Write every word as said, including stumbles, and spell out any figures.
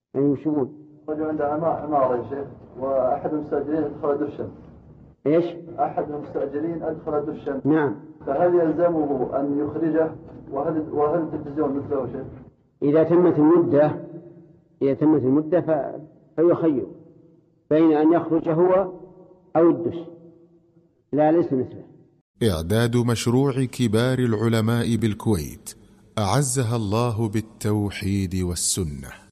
يعني يمشون. رجل عنده عمارة يا شيخ، وأحد المستأجرين أدخل دشا. إيش؟ أحد المستأجرين أدخل دشا. نعم. فهل يلزمه أن يخرجه؟ وهل وهل التلفزيون مثله شيخ؟ إذا تمت المدة إذا تمت المدة ف... فيخير بين أن يخرج هو أو الدش، لا ليس مثله. إعداد مشروع كبار العلماء بالكويت أعزها الله بالتوحيد والسنة.